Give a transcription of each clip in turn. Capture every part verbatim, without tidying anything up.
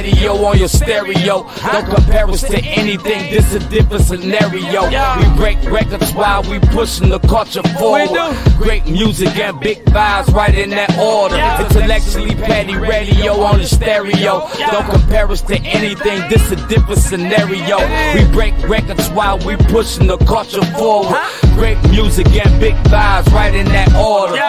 radio on your stereo. Don't compare us to anything, this a different scenario. We break records while we pushing the culture forward. Great music and big vibes right in that order. Intellectually Petty radio on the stereo. Don't compare us to anything, this a different scenario. We break records while we pushing the culture forward. Great music and big vibes right in that order.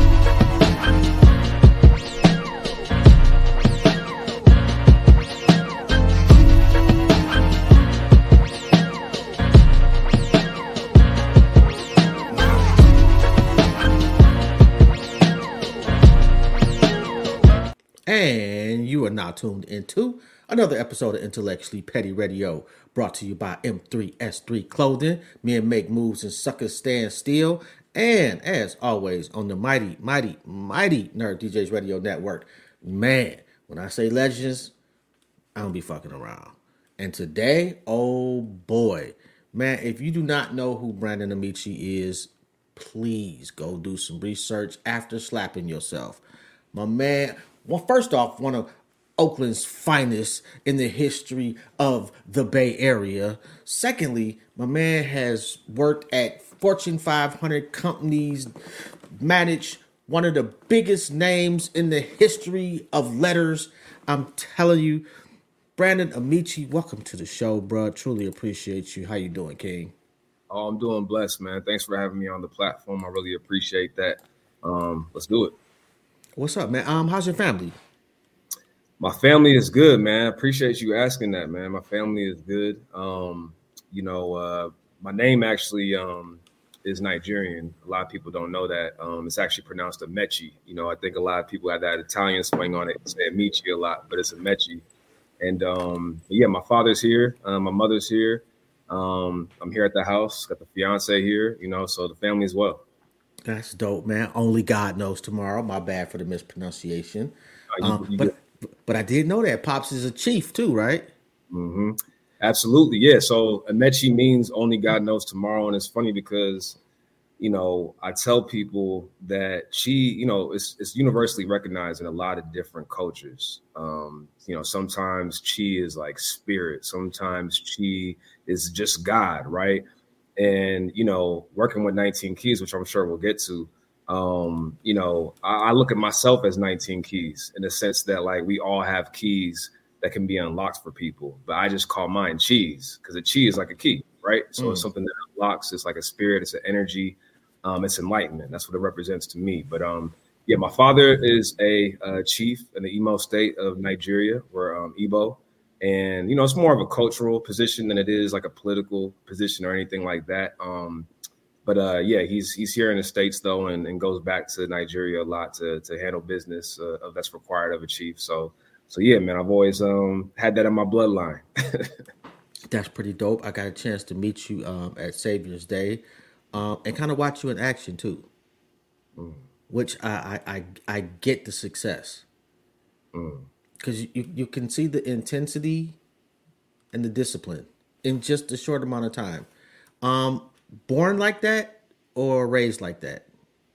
And you are now tuned into another episode of Intellectually Petty Radio, brought to you by M three S three Clothing. Men make moves and suckers stand still. And as always, on the mighty, mighty, mighty Nerd D Js Radio Network. Man, when I say legends, I don't be fucking around. And today, oh boy, man, if you do not know who Brandon Amici is, please go do some research after slapping yourself. My man, well, first off, one of Oakland's finest in the history of the Bay Area. Secondly, my man has worked at Fortune five hundred companies, managed one of the biggest names in the history of letters. I'm telling you, Brandon Amici, welcome to the show, bro. Truly appreciate you. How you doing, King? Oh, I'm doing blessed, man. Thanks for having me on the platform. I really appreciate that. Um, let's do it. What's up, man? Um, how's your family? My family is good, man. I appreciate you asking that, man. My family is good. Um, you know, uh, my name actually um, is Nigerian. A lot of people don't know that. Um, it's actually pronounced Amechi. You know, I think a lot of people have that Italian swing on it and say Amici a lot, but it's Amechi. And um, yeah, my father's here. Uh, my mother's here. Um, I'm here at the house. Got the fiance here, you know, so the family as well. That's dope, man. Only God knows tomorrow. My bad for the mispronunciation. Uh, you, um, you but but I did know that Pops is a chief too, right? Mm-hmm. Absolutely, yeah. So Amechi means only God knows tomorrow, and it's funny because, you know, I tell people that Chi, you know, it's it's universally recognized in a lot of different cultures. Um, you know, sometimes Chi is like spirit, sometimes Chi is just God, right? And, you know, working with nineteen Keys, which I'm sure we'll get to, um, you know, I, I look at myself as nineteen keys in the sense that, like, we all have keys that can be unlocked for people. But I just call mine cheese because a chi is like a key, right? So mm. it's something that unlocks. It's like a spirit. It's an energy. Um, it's enlightenment. That's what it represents to me. But, um, yeah, my father is a uh, chief in the Imo state of Nigeria. We're um, Igbo. And, you know, it's more of a cultural position than it is like a political position or anything like that. Um, but, uh, yeah, he's he's here in the States, though, and, and goes back to Nigeria a lot to to handle business uh, that's required of a chief. So, so yeah, man, I've always um, had that in my bloodline. That's pretty dope. I got a chance to meet you um, at Savior's Day um, and kind of watch you in action, too, mm. which I, I, I, I get the success. Mm. Because you, you can see the intensity and the discipline in just a short amount of time. Um, born like that or raised like that?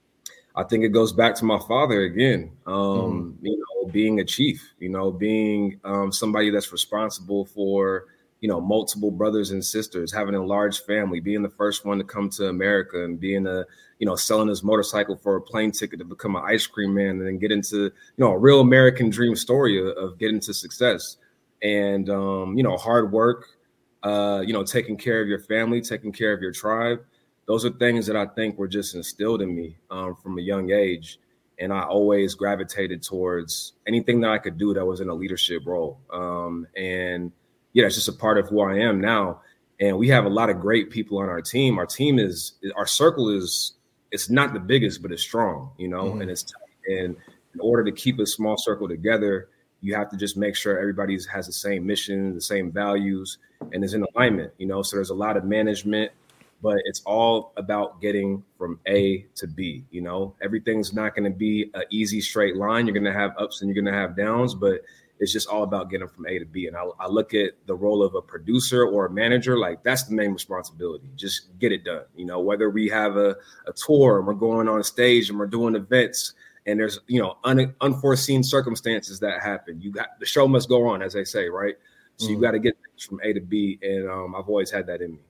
I think it goes back to my father again. Um, mm-hmm. You know, being a chief, you know, being um, somebody that's responsible for, you know, multiple brothers and sisters, having a large family, being the first one to come to America and being a, you know, selling his motorcycle for a plane ticket to become an ice cream man and then get into, you know, a real American dream story of, of getting to success and, um, you know, hard work, uh, you know, taking care of your family, taking care of your tribe. Those are things that I think were just instilled in me um, from a young age. And I always gravitated towards anything that I could do that was in a leadership role. Um, and, yeah, it's just a part of who I am now. And we have a lot of great people on our team. Our team is, our circle is, it's not the biggest, but it's strong, you know, mm-hmm. and it's tight. And in order to keep a small circle together, you have to just make sure everybody has the same mission, the same values, and is in alignment, you know. So there's a lot of management, but it's all about getting from A to B, you know. Everything's not going to be an easy straight line. You're going to have ups and you're going to have downs, but it's just all about getting from A to B. And I, I look at the role of a producer or a manager, like that's the main responsibility. Just get it done. You know, whether we have a, a tour and we're going on stage and we're doing events and there's, you know, un, unforeseen circumstances that happen. You got the show must go on, as they say, right? So mm. you got to get from A to B, and um, I've always had that in me.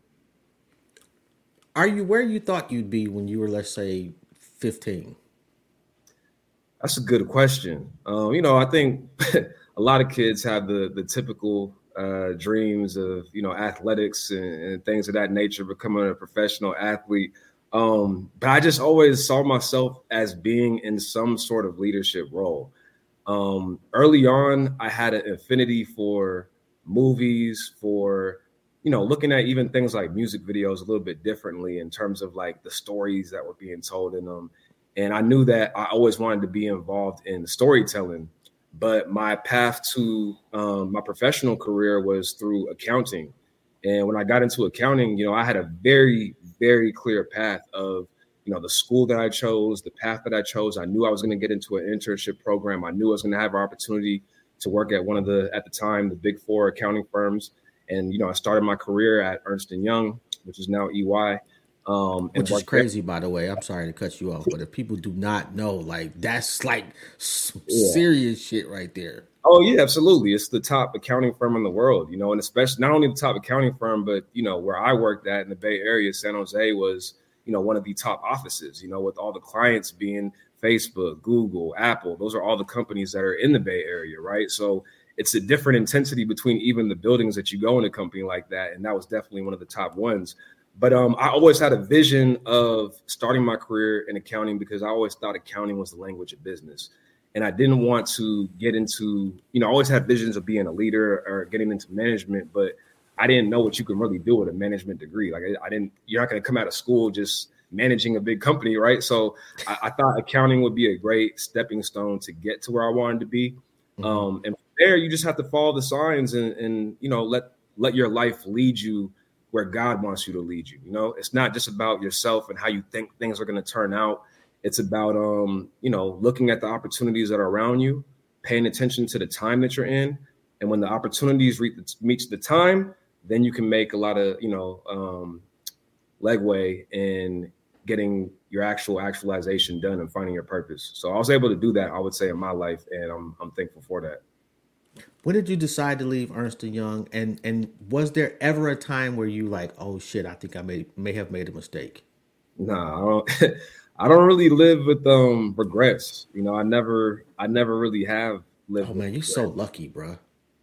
Are you where you thought you'd be when you were, let's say, fifteen? That's a good question. Um, you know, I think a lot of kids have the the typical uh, dreams of, you know, athletics and, and things of that nature, becoming a professional athlete. Um, but I just always saw myself as being in some sort of leadership role. Um, early on, I had an affinity for movies, for, you know, looking at even things like music videos a little bit differently in terms of like the stories that were being told in them. And I knew that I always wanted to be involved in storytelling, but my path to um, my professional career was through accounting. And when I got into accounting, you know, I had a very, very clear path of, you know, the school that I chose, the path that I chose. I knew I was going to get into an internship program. I knew I was going to have an opportunity to work at one of the, at the time, the big four accounting firms. And, you know, I started my career at Ernst and Young, which is now E Y. Um, Which is crazy, by the way. I'm sorry to cut you off, but if people do not know, like, that's like yeah. serious shit right there. Oh, yeah, absolutely. It's the top accounting firm in the world, you know, and especially not only the top accounting firm, but, you know, where I worked at in the Bay Area, San Jose was, you know, one of the top offices, you know, with all the clients being Facebook, Google, Apple. Those are all the companies that are in the Bay Area, right? So it's a different intensity between even the buildings that you go in a company like that. And that was definitely one of the top ones. But um, I always had a vision of starting my career in accounting because I always thought accounting was the language of business. And I didn't want to get into, you know, I always had visions of being a leader or getting into management, but I didn't know what you can really do with a management degree. Like I, I didn't, you're not going to come out of school just managing a big company, right? So I, I thought accounting would be a great stepping stone to get to where I wanted to be. Mm-hmm. Um, and from there, you just have to follow the signs and, and, you know, let, let your life lead you where God wants you to lead you. You know, it's not just about yourself and how you think things are going to turn out. It's about, um, you know, looking at the opportunities that are around you, paying attention to the time that you're in. And when the opportunities reach, reach the time, then you can make a lot of, you know, um, legway in getting your actual actualization done and finding your purpose. So I was able to do that, I would say, in my life. And I'm I'm thankful for that. When did you decide to leave Ernst and Young? And and was there ever a time where you like, oh shit, I think I may may have made a mistake? Nah, I don't I don't really live with um regrets. You know, I never I never really have lived. Oh man, you're so lucky, bro.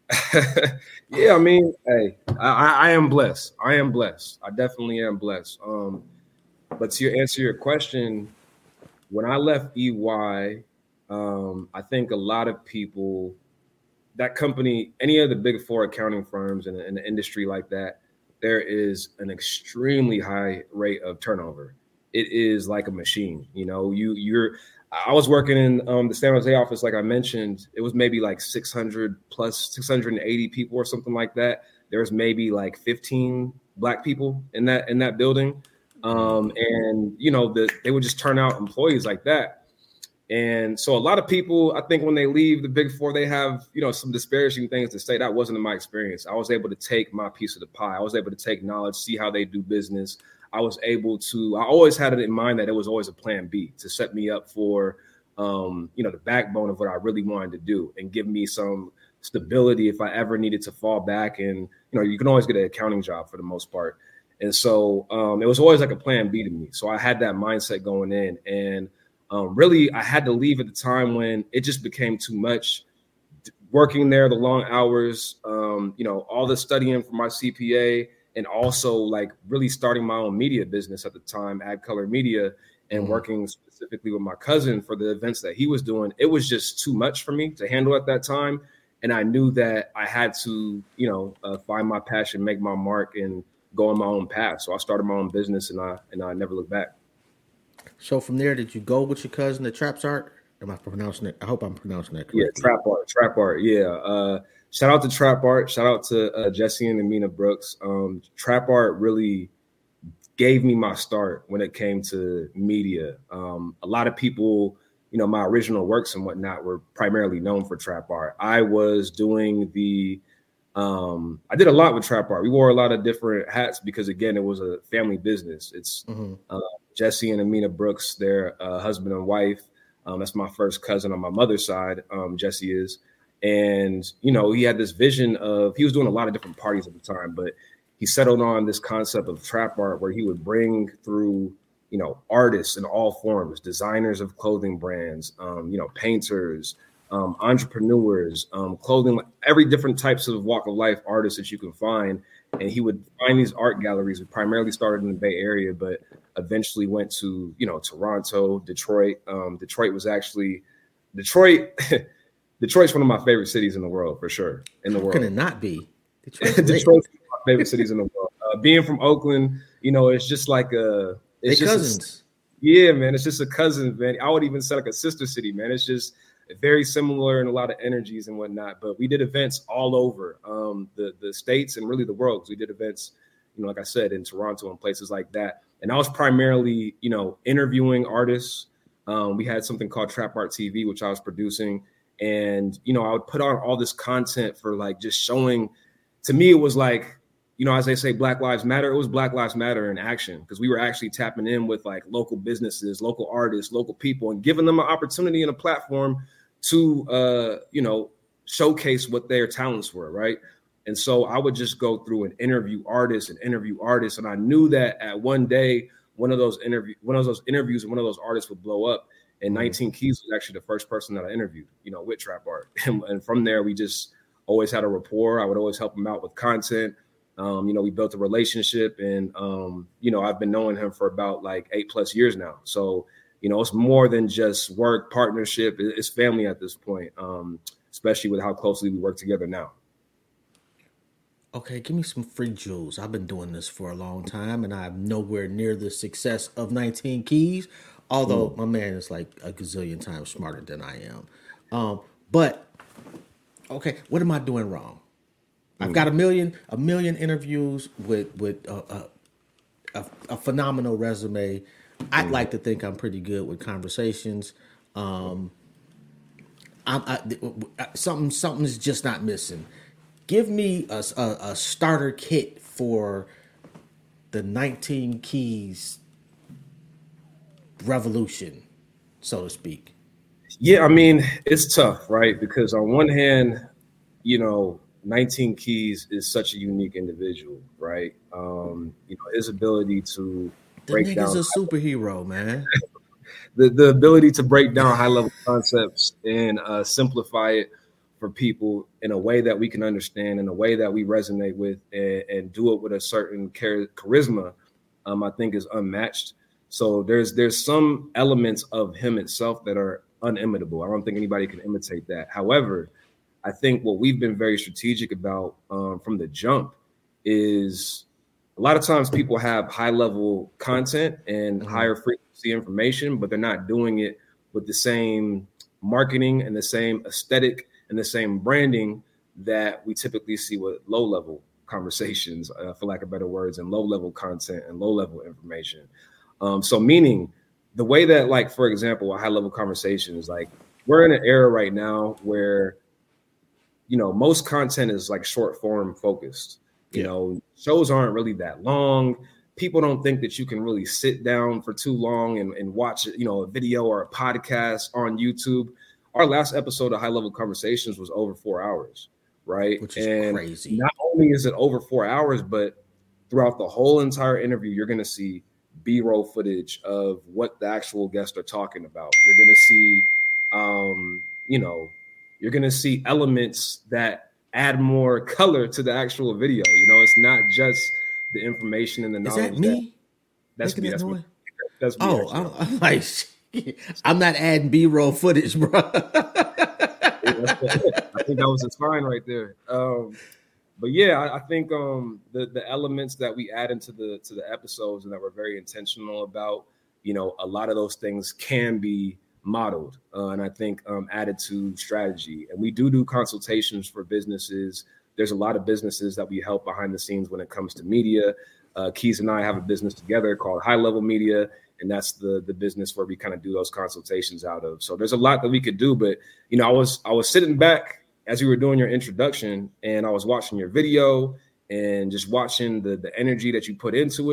Yeah, I mean, hey, I, I am blessed. I am blessed. I definitely am blessed. Um, but to answer your question, when I left E Y, um, I think a lot of people, that company, any of the big four accounting firms in, in the industry like that, there is an extremely high rate of turnover. It is like a machine. You know, you you're. I was working in um, the San Jose office, like I mentioned. It was maybe like six hundred plus six hundred eighty people or something like that. There was maybe like fifteen Black people in that in that building, um, and you know, the, they would just turn out employees like that. And so a lot of people, I think, when they leave the Big Four, they have, you know, some disparaging things to say. That wasn't in my experience. I was able to take my piece of the pie. I was able to take knowledge, see how they do business. I was able to, I always had it in mind that it was always a plan B to set me up for, um, you know, the backbone of what I really wanted to do and give me some stability if I ever needed to fall back. And, you know, you can always get an accounting job for the most part. And so um, it was always like a plan B to me. So I had that mindset going in. And um, really, I had to leave at the time when it just became too much. Working there, the long hours, um, you know, all the studying for my C P A, and also like really starting my own media business at the time, Ad Color Media, and mm-hmm. working specifically with my cousin for the events that he was doing. It was just too much for me to handle at that time. And I knew that I had to, you know, uh, find my passion, make my mark, and go on my own path. So I started my own business, and I and I never looked back. So from there, did you go with your cousin to Trap Art? Am I pronouncing it? I hope I'm pronouncing that correctly. Yeah, Trap Art, Trap Art. Yeah. Uh, shout out to Trap Art. Shout out to uh, Jesse and Amina Brooks. Um, Trap Art really gave me my start when it came to media. Um, a lot of people, you know, my original works and whatnot were primarily known for Trap Art. I was doing the, um, I did a lot with Trap Art. We wore a lot of different hats because, again, it was a family business. It's mm-hmm. uh, Jesse and Amina Brooks, their uh, husband and wife. Um, that's my first cousin on my mother's side. Um, Jesse is. And, you know, he had this vision of, he was doing a lot of different parties at the time, but he settled on this concept of trap art where he would bring through, you know, artists in all forms, designers of clothing brands, um, you know, painters, um, entrepreneurs, um, clothing, every different types of walk of life artists that you can find. And he would find these art galleries. We primarily started in the Bay Area, but eventually went to, you know, Toronto, Detroit. Um, Detroit was actually, Detroit, Detroit's one of my favorite cities in the world, for sure. In the How world. can it not be? Detroit's one of my favorite cities in the world. Uh, being from Oakland, you know, it's just like a, it's they just cousins. A, yeah, man, it's just a cousin, man. I would even say like a sister city, man. It's just very similar in a lot of energies and whatnot. But we did events all over um, the the states and really the world. Because we did events, you know, like I said, in Toronto and places like that. And I was primarily, you know, interviewing artists. Um, we had something called Trap Art T V, which I was producing. And, you know, I would put on all this content for like just showing, to me, it was like, you know, as they say, Black Lives Matter, it was Black Lives Matter in action, because we were actually tapping in with like local businesses, local artists, local people, and giving them an opportunity and a platform to, uh, you know, showcase what their talents were. Right. And so I would just go through and interview artists and interview artists. And I knew that at one day, one of those interview, one of those interviews and one of those artists would blow up. And nineteen Keys was actually the first person that I interviewed, you know, with Trap Art. And, and from there, we just always had a rapport. I would always help him out with content. Um, you know, we built a relationship, and, um, you know, I've been knowing him for about like eight plus years now. So, you know, it's more than just work, partnership. It's family at this point, um, especially with how closely we work together now. Okay, give me some free jewels. I've been doing this for a long time, and I'm nowhere near the success of nineteen Keys. Although mm. my man is like a gazillion times smarter than I am. Um, but, okay, what am I doing wrong? Mm. I've got a million a million interviews with, with a, a, a, a phenomenal resume. I'd mm. like to think I'm pretty good with conversations. Um, I'm, I, something something's just not missing. Give me a, a, a starter kit for the nineteen Keys revolution, so to speak. Yeah, I mean, it's tough, right? Because on one hand, you know, nineteen Keys is such a unique individual, right? Um, you know, his ability to break the down. The nigga's a superhero, man. the the ability to break down high level concepts and uh, simplify it for people in a way that we can understand, in a way that we resonate with, and, and do it with a certain char- charisma, um, I think is unmatched. So there's there's some elements of him itself that are unimitable. I don't think anybody can imitate that. However, I think what we've been very strategic about um, from the jump is a lot of times people have high level content and mm-hmm. higher frequency information, but they're not doing it with the same marketing and the same aesthetic and the same branding that we typically see with low level conversations, uh, for lack of better words, and low level content and low level information. Um, so meaning the way that, like, for example, a high level conversation is like, we're in an era right now where, you know, most content is like short form focused. You yeah. know, shows aren't really that long. People don't think that you can really sit down for too long and, and watch, you know, a video or a podcast on YouTube. Our last episode of High Level Conversations was over four hours, right? Which is and crazy. Not only is it over four hours, but throughout the whole entire interview, you're going to see B-roll footage of what the actual guests are talking about. You're going to see, um, you know, you're going to see elements that add more color to the actual video. You know, it's not just the information and the knowledge. Is that me? That, that's me. That's me. That's me. Oh, I'm, I'm like, I'm not adding B-roll footage, bro. I think that was a sign right there. Um, but yeah, I, I think um, the the elements that we add into the to the episodes and that we're very intentional about, you know, a lot of those things can be modeled, uh, and I think um, added to strategy. And we do do consultations for businesses. There's a lot of businesses that we help behind the scenes when it comes to media. Uh, Keys and I have a business together called High Level Media, and that's the the business where we kind of do those consultations out of. So there's a lot that we could do, but you know, I was I was sitting back as you were doing your introduction, and I was watching your video and just watching the the energy that you put into it.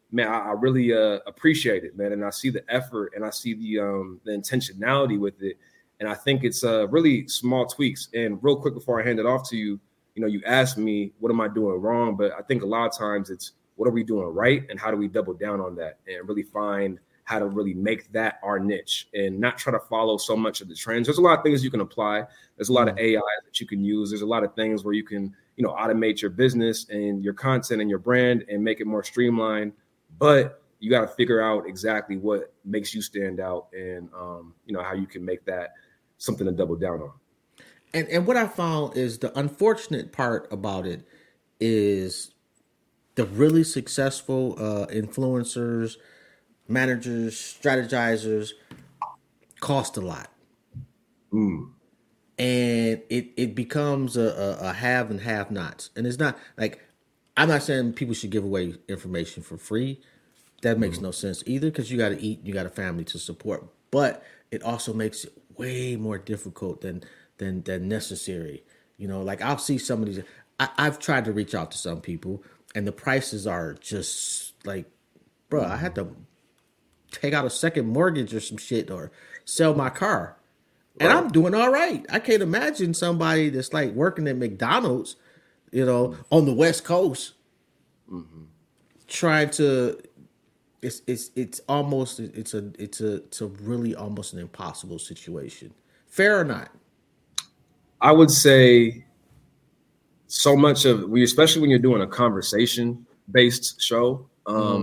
man, I, I really uh, appreciate it, man. And I see the effort and I see the um, the intentionality with it. And I think it's uh, really small tweaks. And real quick before I hand it off to you, you know, you asked me, what am I doing wrong? But I think a lot of times it's what are we doing right? And how do we double down on that and really find how to really make that our niche and not try to follow so much of the trends. There's a lot of things you can apply. There's a lot of A I that you can use. There's a lot of things where you can, you know, automate your business and your content and your brand and make it more streamlined. But you got to figure out exactly what makes you stand out and, um, you know, how you can make that something to double down on. And and what I found is the unfortunate part about it is the really successful uh, influencers, managers, strategizers cost a lot. Mm. And it, it becomes a, a, a have and have nots. And it's not like, I'm not saying people should give away information for free. That makes mm. no sense either, because you got to eat, you got a family to support. But it also makes it way more difficult than than than necessary. You know, like I'll see some of these. I, I've tried to reach out to some people, and the prices are just like, bro, I had to take out a second mortgage or some shit or sell my car. And I'm doing all right. I can't imagine somebody that's like working at McDonald's, you know, on the West Coast, mm-hmm. trying to. It's it's it's almost it's a it's a it's a really almost an impossible situation. Fair or not? I would say so much of we, especially when you're doing a conversation based show. Um, mm-hmm.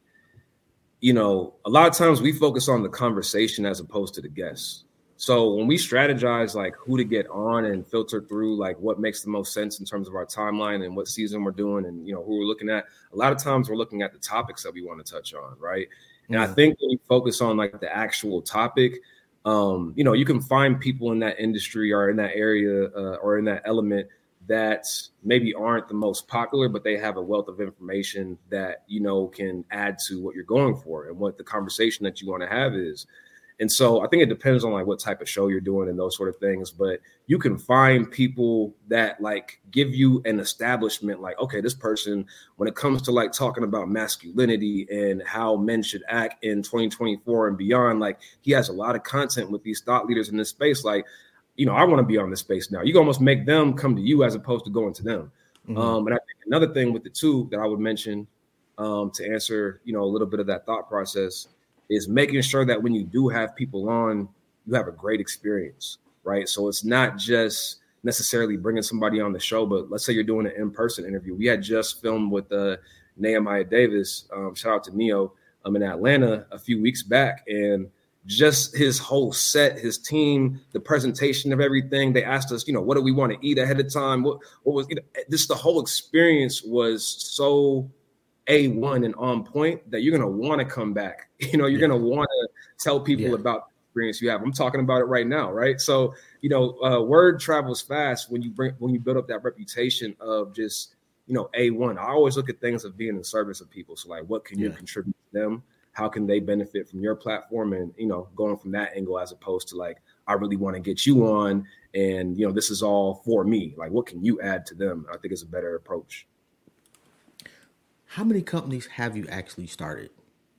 You know, a lot of times we focus on the conversation as opposed to the guests. So when we strategize like who to get on and filter through like what makes the most sense in terms of our timeline and what season we're doing and, you know, who we're looking at, a lot of times we're looking at the topics that we want to touch on. Right. And mm-hmm. I think when you focus on like the actual topic, um, you know, you can find people in that industry or in that area uh, or in that element that maybe aren't the most popular, but they have a wealth of information that, you know, can add to what you're going for and what the conversation that you want to have is. And so I think it depends on like what type of show you're doing and those sort of things. But you can find people that like give you an establishment like, OK, this person, when it comes to like talking about masculinity and how men should act in twenty twenty-four and beyond, like he has a lot of content with these thought leaders in this space. Like, you know, I want to be on this space now. You can almost make them come to you as opposed to going to them. Mm-hmm. Um, and I think another thing with the two that I would mention um, to answer, you know, a little bit of that thought process is making sure that when you do have people on, you have a great experience, right? So it's not just necessarily bringing somebody on the show, but let's say you're doing an in-person interview. We had just filmed with uh, Nehemiah Davis, um, shout out to Neo, um, in Atlanta a few weeks back. And just his whole set, his team, the presentation of everything, they asked us, you know, what do we want to eat ahead of time? What, what was, you know, this, the whole experience was so A one and on point that you're going to want to come back. You know, you're yeah. going to want to tell people yeah. about the experience you have. I'm talking about it right now. Right. So, you know, uh, word travels fast when you bring, when you build up that reputation of just, you know, A one. I always look at things of being in service of people. So like, what can yeah. you contribute to them? How can they benefit from your platform? And, you know, going from that angle, as opposed to like, I really want to get you on and, you know, this is all for me. Like, what can you add to them? I think it's a better approach. How many companies have you actually started?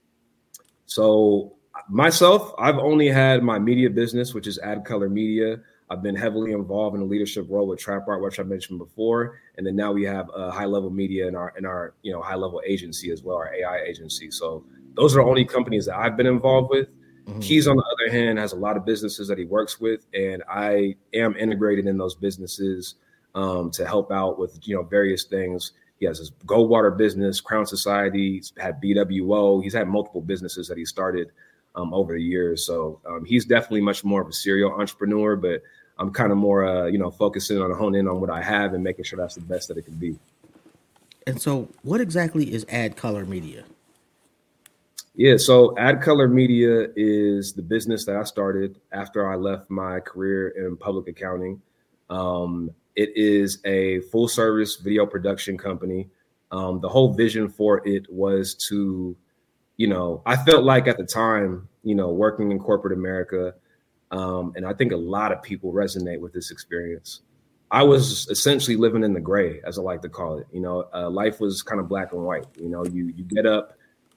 So myself, I've only had my media business, which is Ad Color Media. I've been heavily involved in a leadership role with Trap Art, which I mentioned before. And then now we have a high level media in our, in our, you know, high level agency as well, our A I agency. So those are the only companies that I've been involved with. Mm-hmm. Keys, on the other hand, has a lot of businesses that he works with. And I am integrated in those businesses um, to help out with, you know, various things. He has his Goldwater business, Crown Society, he's had B W O. He's had multiple businesses that he started um, over the years. So um, he's definitely much more of a serial entrepreneur, but I'm kind of more, uh, you know, focusing on honing in on what I have and making sure that's the best that it can be. And so what exactly is Ad Color Media? Yeah, so Ad Color Media is the business that I started after I left my career in public accounting. Um, It is a full service video production company. Um, the whole vision for it was to, you know, I felt like at the time, you know, working in corporate America, um, and I think a lot of people resonate with this experience. I was essentially living in the gray, as I like to call it. You know, uh, life was kind of black and white. You know, you you get up,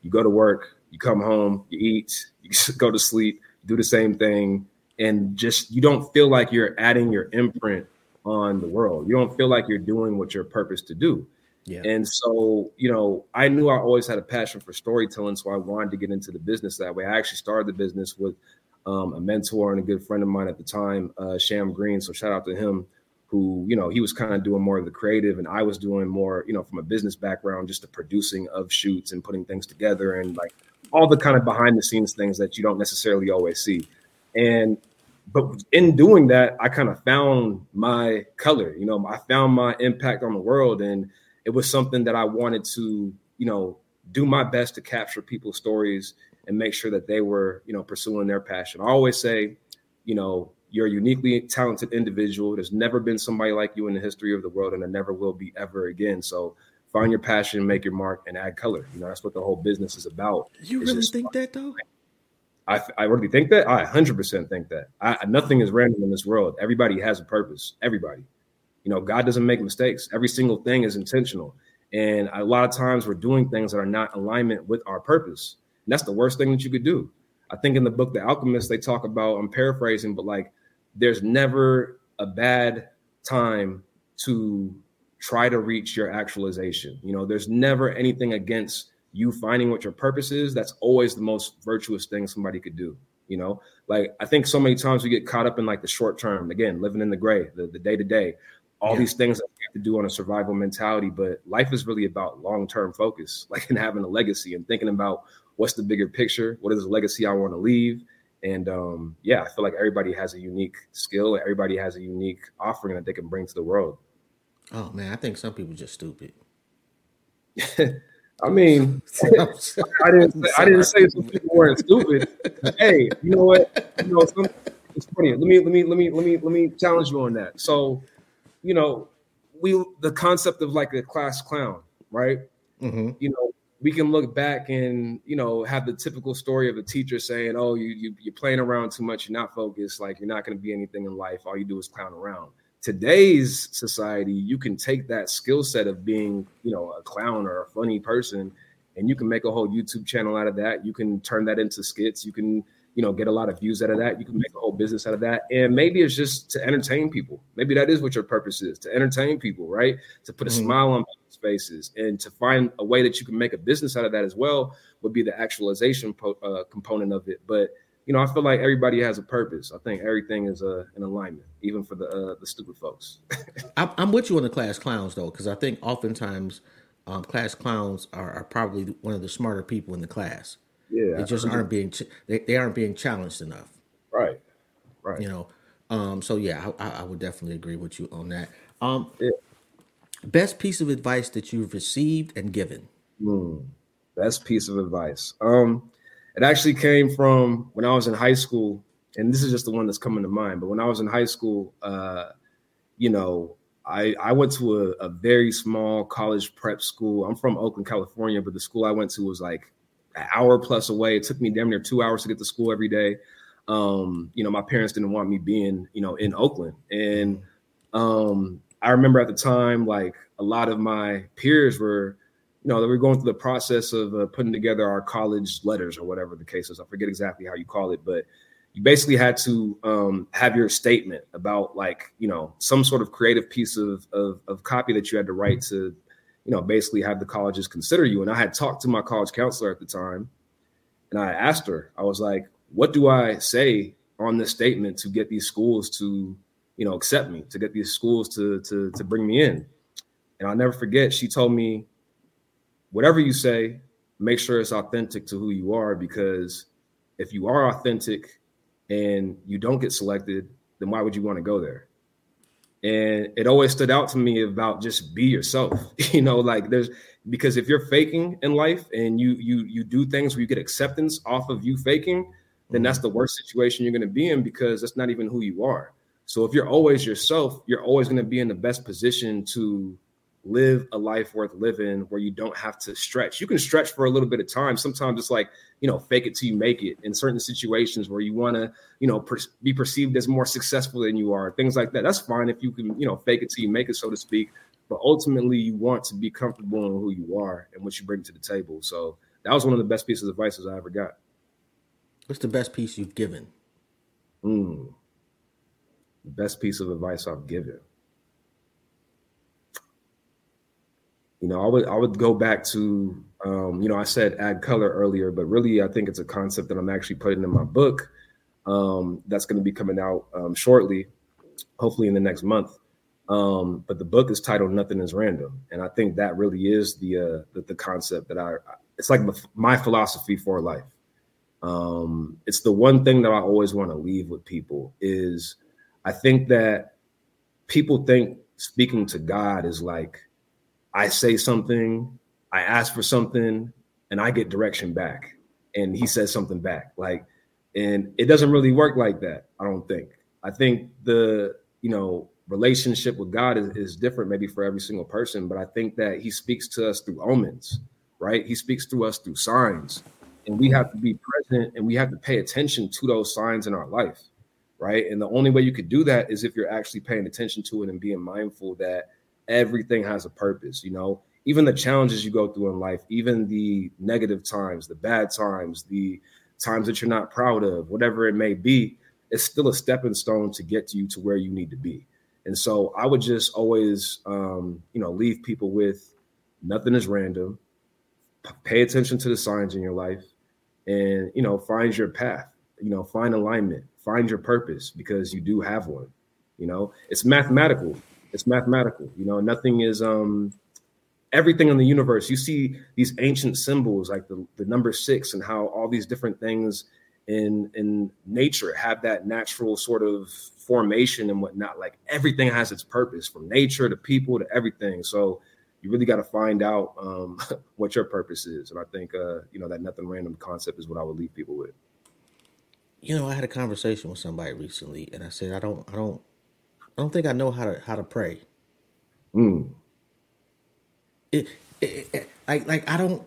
you go to work, you come home, you eat, you go to sleep, do the same thing. And just, you don't feel like you're adding your imprint on the world. You don't feel like you're doing what you're purposed to do. Yeah. And so, you know, I knew I always had a passion for storytelling. So I wanted to get into the business that way. I actually started the business with um, a mentor and a good friend of mine at the time, uh, Sham Green. So shout out to him, who, you know, he was kind of doing more of the creative and I was doing more, you know, from a business background, just the producing of shoots and putting things together and like all the kind of behind the scenes things that you don't necessarily always see. And but in doing that, I kind of found my color, you know, I found my impact on the world. And it was something that I wanted to, you know, do my best to capture people's stories and make sure that they were, you know, pursuing their passion. I always say, you know, you're a uniquely talented individual. There's never been somebody like you in the history of the world, and there never will be ever again. So find your passion, make your mark, and add color. You know, that's what the whole business is about. You really think that, though? I, I really think that. I one hundred percent think that. I, nothing is random in this world. Everybody has a purpose. Everybody. You know, God doesn't make mistakes. Every single thing is intentional. And a lot of times we're doing things that are not in alignment with our purpose. And that's the worst thing that you could do. I think in the book, The Alchemist, they talk about, I'm paraphrasing, but like, there's never a bad time to try to reach your actualization. You know, there's never anything against you finding what your purpose is. That's always the most virtuous thing somebody could do. You know, like, I think so many times we get caught up in like the short term, again, living in the gray, the, the day to day, all yeah. these things that we have to do on a survival mentality. But life is really about long-term focus, like in having a legacy and thinking about what's the bigger picture? What is the legacy I want to leave? And um, yeah, I feel like everybody has a unique skill. Everybody has a unique offering that they can bring to the world. Oh man, I think some people are just stupid. I mean, I didn't say, I didn't say some people weren't stupid. Hey, you know what? You know, some, it's funny. Let me let me let me let me let me challenge you on that. So, you know, we the concept of like a class clown, right? Mm-hmm. You know, we can look back and, you know, have the typical story of a teacher saying, "Oh, you, you you're playing around too much. You're not focused. Like, you're not going to be anything in life. All you do is clown around." Today's society, you can take that skill set of being, you know, a clown or a funny person, and you can make a whole YouTube channel out of that. You can turn that into skits. You can, you know, get a lot of views out of that. You can make a whole business out of that. And maybe it's just to entertain people. Maybe that is what your purpose is, to entertain people, right? To put a mm-hmm. smile on people's faces, and to find a way that you can make a business out of that as well would be the actualization po- uh, component of it. But you know, I feel like everybody has a purpose. I think everything is uh, in alignment, even for the uh, the stupid folks. I'm with you on the class clowns, though, because I think oftentimes um, class clowns are, are probably one of the smarter people in the class. Yeah, they just aren't being ch- they, they aren't being challenged enough. Right, right. You know, um, so yeah, I, I would definitely agree with you on that. Um, yeah. Best piece of advice that you've received and given. Mm, best piece of advice. Um. It actually came from when I was in high school, and this is just the one that's coming to mind. But when I was in high school, uh, you know, I, I went to a, a very small college prep school. I'm from Oakland, California, but the school I went to was like an hour plus away. It took me damn near two hours to get to school every day. Um, you know, my parents didn't want me being, you know, in Oakland. And um, I remember at the time, like a lot of my peers were, you know, that we're going through the process of uh, putting together our college letters or whatever the case is. I forget exactly how you call it, but you basically had to um, have your statement about like, you know, some sort of creative piece of, of, of copy that you had to write to, you know, basically have the colleges consider you. And I had talked to my college counselor at the time, and I asked her, I was like, what do I say on this statement to get these schools to, you know, accept me, to get these schools to, to, to bring me in? And I'll never forget, she told me, whatever you say, make sure it's authentic to who you are, because if you are authentic and you don't get selected, then why would you want to go there? And it always stood out to me about just be yourself, you know, like there's, because if you're faking in life and you, you, you do things where you get acceptance off of you faking, then that's the worst situation you're going to be in, because that's not even who you are. So if you're always yourself, you're always going to be in the best position to live a life worth living, where you don't have to stretch. You can stretch for a little bit of time. Sometimes it's like, you know, fake it till you make it in certain situations where you want to, you know, per- be perceived as more successful than you are, things like that. That's fine if you can, you know, fake it till you make it, so to speak. But ultimately, you want to be comfortable in who you are and what you bring to the table. So that was one of the best pieces of advice I ever got. What's the best piece you've given? Mm. The best piece of advice I've given. You know, I would I would go back to, um, you know, I said add color earlier, but really I think it's a concept that I'm actually putting in my book um, that's going to be coming out um, shortly, hopefully in the next month. Um, but the book is titled Nothing is Random. And I think that really is the uh, the, the concept that I, it's like my philosophy for life. Um, it's the one thing that I always want to leave with people is I think that people think speaking to God is like, I say something, I ask for something, and I get direction back. And he says something back. Like, and it doesn't really work like that, I don't think. I think the, you know, relationship with God is, is different maybe for every single person, but I think that he speaks to us through omens, right? He speaks to us through signs. And we have to be present and we have to pay attention to those signs in our life, right? And the only way you could do that is if you're actually paying attention to it and being mindful that everything has a purpose, you know, even the challenges you go through in life, even the negative times, the bad times, the times that you're not proud of, whatever it may be, it's still a stepping stone to get you to where you need to be. And so I would just always, um, you know, leave people with nothing is random. P- pay attention to the signs in your life and, you know, find your path, you know, find alignment, find your purpose because you do have one. You know, it's mathematical. It's mathematical, you know, nothing is um, everything in the universe. You see these ancient symbols like the, the number six and how all these different things in, in nature have that natural sort of formation and whatnot. Like everything has its purpose from nature to people to everything. So you really got to find out um, what your purpose is. And I think, uh, you know, that nothing random concept is what I would leave people with. You know, I had a conversation with somebody recently and I said, I don't, I don't, I don't think I know how to how to pray. Mm. It, it, it, like like I don't.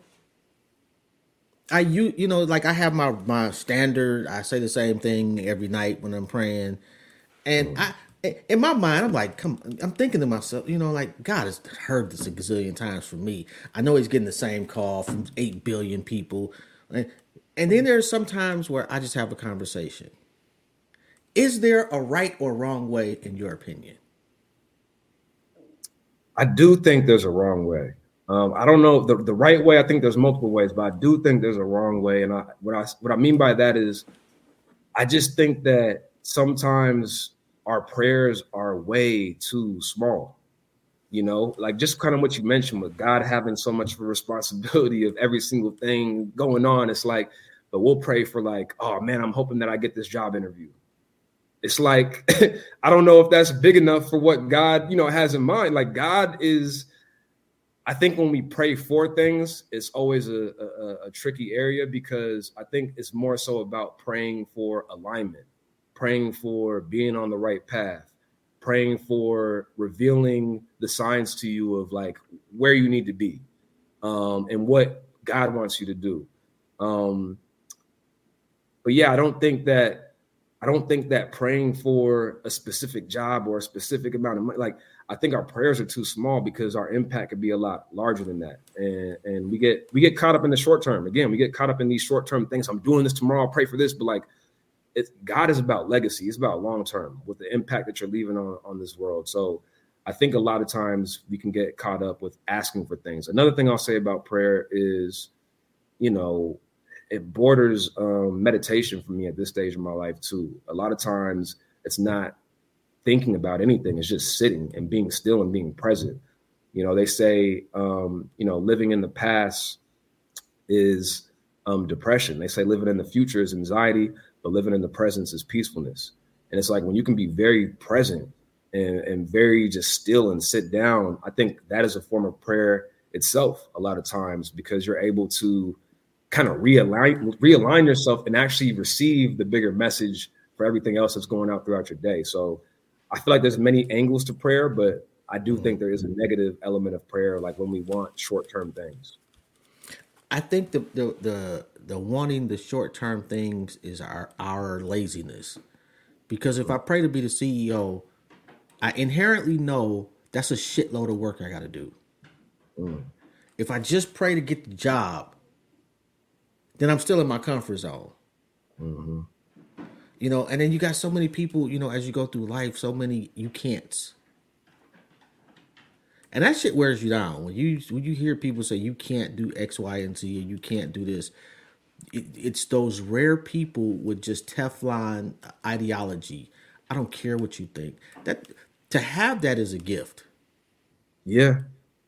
I you you know like I have my my standard. I say the same thing every night when I'm praying, and mm. I in my mind I'm like, come. I'm thinking to myself, you know, like God has heard this a gazillion times from me. I know He's getting the same call from eight billion people, and, and then there's some times where I just have a conversation. Is there a right or wrong way, in your opinion? I do think there's a wrong way. Um, I don't know the, the right way. I think there's multiple ways, but I do think there's a wrong way. And I, what I what I mean by that is, I just think that sometimes our prayers are way too small. You know, like just kind of what you mentioned with God having so much of a responsibility of every single thing going on. It's like, but we'll pray for like, oh man, I'm hoping that I get this job interview. It's like, I don't know if that's big enough for what God, you know, has in mind. Like God is, I think when we pray for things, it's always a, a, a tricky area because I think it's more so about praying for alignment, praying for being on the right path, praying for revealing the signs to you of like where you need to be um, and what God wants you to do. Um, but yeah, I don't think that, I don't think that praying for a specific job or a specific amount of money, like I think our prayers are too small because our impact could be a lot larger than that. And and we get we get caught up in the short term. Again, we get caught up in these short term things. I'm doing this tomorrow. I'll pray for this. But like it's God is about legacy. It's about long term with the impact that you're leaving on, on this world. So I think a lot of times we can get caught up with asking for things. Another thing I'll say about prayer is, you know, it borders um, meditation for me at this stage of my life too. A lot of times it's not thinking about anything. It's just sitting and being still and being present. You know, they say, um, you know, living in the past is um, depression. They say living in the future is anxiety, but living in the present is peacefulness. And it's like when you can be very present and, and very just still and sit down, I think that is a form of prayer itself a lot of times because you're able to kind of realign, realign yourself and actually receive the bigger message for everything else that's going out throughout your day. So I feel like there's many angles to prayer, but I do think there is a negative element of prayer, like when we want short-term things. I think the the the, the wanting the short-term things is our, our laziness. Because if I pray to be the C E O, I inherently know that's a shitload of work I got to do. Mm. If I just pray to get the job, then I'm still in my comfort zone. Mm-hmm. You know, and then you got so many people, you know, as you go through life, so many you can'ts. And that shit wears you down. When you when you hear people say you can't do X, Y, and Z, and you can't do this, it, it's those rare people with just Teflon ideology. I don't care what you think. That to have that is a gift. Yeah.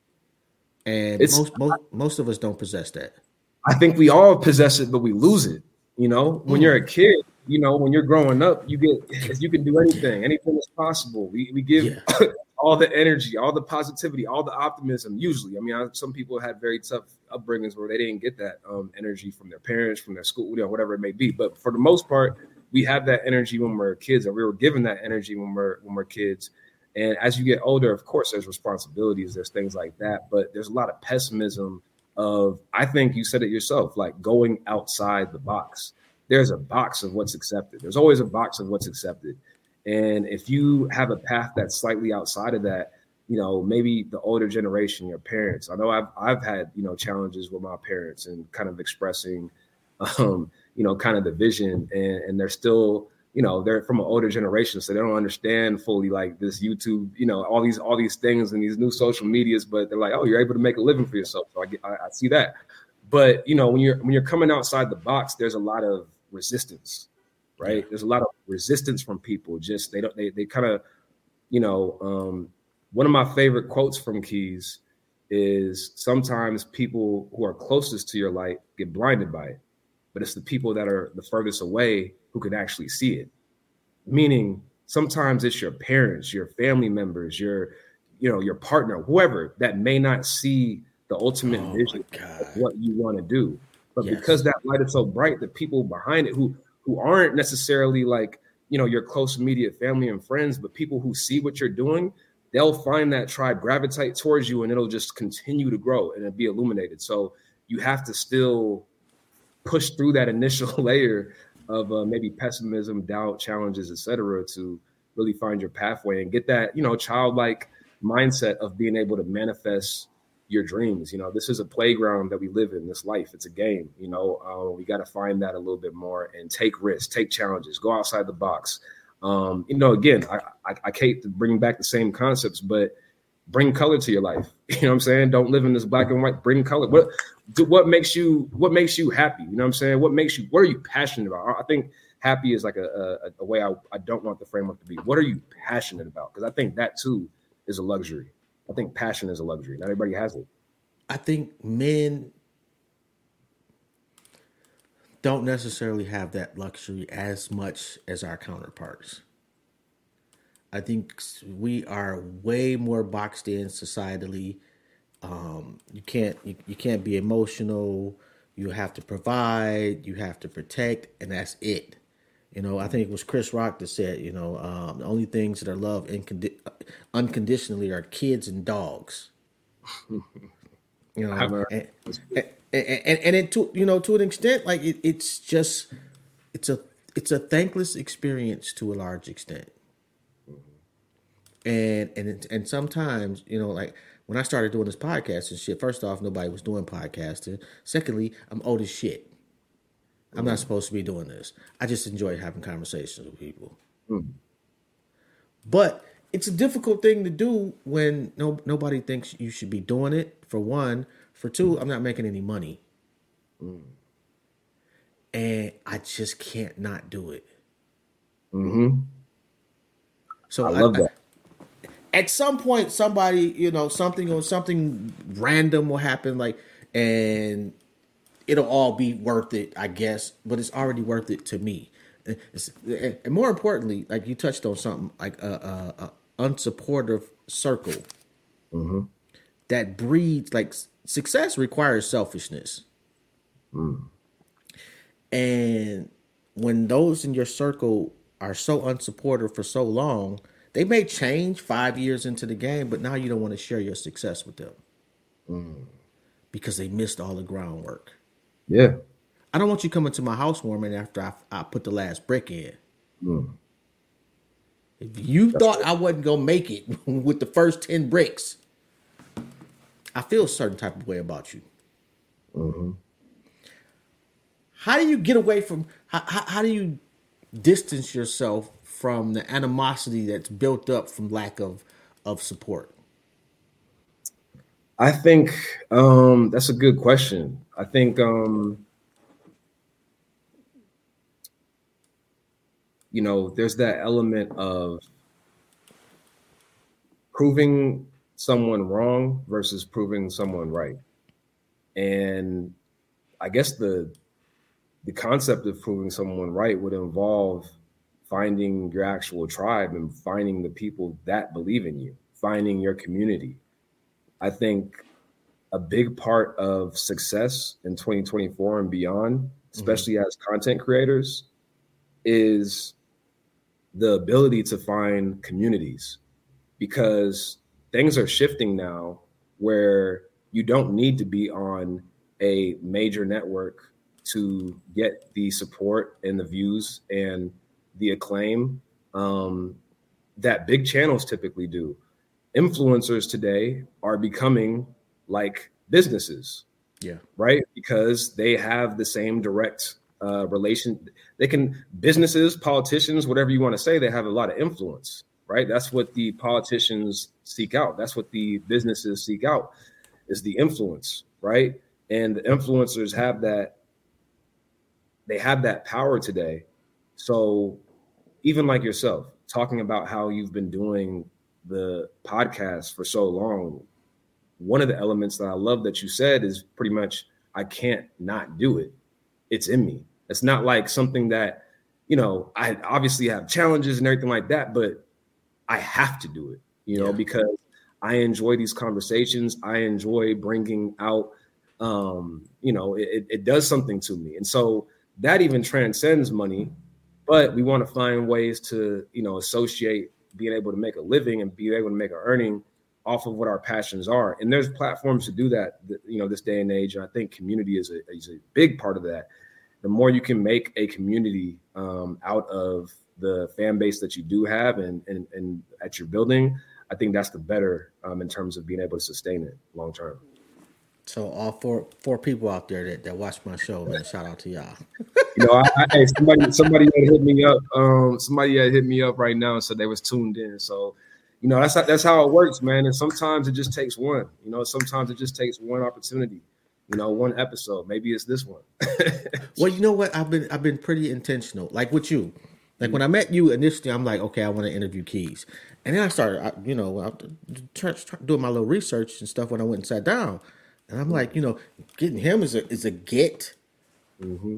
And it's, most most most of us don't possess that. I think we all possess it, but we lose it. You know, when mm. you're a kid, you know, when you're growing up, you get you can do anything. Anything is possible. We we give yeah. all the energy, all the positivity, all the optimism. Usually, I mean, I, some people had very tough upbringings where they didn't get that um, energy from their parents, from their school, you know, whatever it may be. But for the most part, we have that energy when we're kids, and we were given that energy when we're when we're kids. And as you get older, of course, there's responsibilities, there's things like that. But there's a lot of pessimism of, I think you said it yourself, like going outside the box. There's a box of what's accepted. There's always a box of what's accepted. And if you have a path that's slightly outside of that, you know, maybe the older generation, your parents, I know I've, I've had, you know, challenges with my parents and kind of expressing, um, you know, kind of the vision, and, and they're still, you know, they're from an older generation, so they don't understand fully like this YouTube, you know, all these all these things and these new social medias. But they're like, oh, you're able to make a living for yourself. So I, get, I, I see that. But you know, when you're when you're coming outside the box, there's a lot of resistance, right? There's a lot of resistance from people. Just they don't they they kind of, you know, um, one of my favorite quotes from Keys is sometimes people who are closest to your light get blinded by it, but it's the people that are the furthest away who can actually see it. Meaning sometimes it's your parents, your family members, your, you know, your partner, whoever that may not see the ultimate oh vision of what you want to do. But yes. because that light is so bright, the people behind it who who aren't necessarily like, you know, your close immediate family and friends, but people who see what you're doing, they'll find that tribe, gravitate towards you, and it'll just continue to grow and it'll be illuminated. So you have to still push through that initial layer of uh, maybe pessimism, doubt, challenges, et cetera, to really find your pathway and get that, you know, childlike mindset of being able to manifest your dreams. You know, this is a playground that we live in, this life. It's a game, you know, uh, we got to find that a little bit more and take risks, take challenges, go outside the box. Um, you know, again, I, I, I hate to bring back the same concepts, but bring color to your life. You know what I'm saying? Don't live in this black and white, bring color. What do, what makes you, what makes you happy? You know what I'm saying? What makes you, what are you passionate about? I think happy is like a, a, a way I, I don't want the framework to be. What are you passionate about? Because I think that too is a luxury. I think passion is a luxury. Not everybody has it. I think men don't necessarily have that luxury as much as our counterparts. I think we are way more boxed in societally. Um, you can't you, you can't be emotional. You have to provide. You have to protect, and that's it. You know, I think it was Chris Rock that said, you know, um, the only things that are loved incondi- unconditionally are kids and dogs. You know, and, and, and, and it to, you know, to an extent, like it, it's just it's a it's a thankless experience to a large extent. And and and sometimes, you know, like when I started doing this podcast and shit, first off, nobody was doing podcasting. Secondly, I'm old as shit. I'm not supposed to be doing this. I just enjoy having conversations with people. Mm. But it's a difficult thing to do when no nobody thinks you should be doing it, for one. For two, I'm not making any money. Mm. And I just can't not do it. Mm-hmm. So I love I, that. At some point, somebody, you know, something or something random will happen, like, and it'll all be worth it, I guess. But it's already worth it to me. It's, and more importantly, like you touched on something, like a, a, a unsupportive circle mm-hmm. that breeds, like, success requires selfishness. Mm. And when those in your circle are so unsupportive for so long, they may change five years into the game, but now you don't want to share your success with them mm. because they missed all the groundwork. Yeah. I don't want you coming to my housewarming after I, I put the last brick in. Mm. If you That's thought cool. I wasn't going to make it with the first ten bricks, I feel a certain type of way about you. Mm-hmm. how do you get away from how, how, how do you distance yourself from the animosity that's built up from lack of of support? I think um, that's a good question. I think um, you know, there's that element of proving someone wrong versus proving someone right. And I guess the the concept of proving someone right would involve finding your actual tribe and finding the people that believe in you, finding your community. I think a big part of success in twenty twenty-four and beyond, especially mm-hmm. as content creators, is the ability to find communities, because things are shifting now where you don't need to be on a major network to get the support and the views and the acclaim um, that big channels typically do. Influencers today are becoming like businesses, yeah, right? Because they have the same direct uh, relation. They can, businesses, politicians, whatever you want to say, they have a lot of influence, right? That's what the politicians seek out. That's what the businesses seek out, is the influence, right? And the influencers have that, they have that power today. So even like yourself, talking about how you've been doing the podcast for so long, one of the elements that I love that you said is pretty much, I can't not do it. It's in me. It's not like something that, you know, I obviously have challenges and everything like that, but I have to do it, you know, yeah. because I enjoy these conversations. I enjoy bringing out, um, you know, it, it does something to me. And so that even transcends money, but we want to find ways to, you know, associate being able to make a living and being able to make an earning off of what our passions are. And there's platforms to do that, you know, this day and age. And I think community is a, is a big part of that. The more you can make a community um, out of the fan base that you do have and, and, and at your building, I think that's the better um, in terms of being able to sustain it long term. So all four four people out there that, that watch my show, man, shout out to y'all. You know, I, I, somebody somebody had hit me up. Um, somebody had hit me up right now and said they was tuned in. So, you know, that's how, that's how it works, man. And sometimes it just takes one. You know, sometimes it just takes one opportunity. You know, one episode. Maybe it's this one. Well, you know what? I've been I've been pretty intentional. Like with you, like mm-hmm. when I met you initially, I'm like, okay, I want to interview Keys, and then I started, I, you know, I, doing my little research and stuff when I went and sat down. And I'm like, you know, getting him is a is a get. Mm-hmm.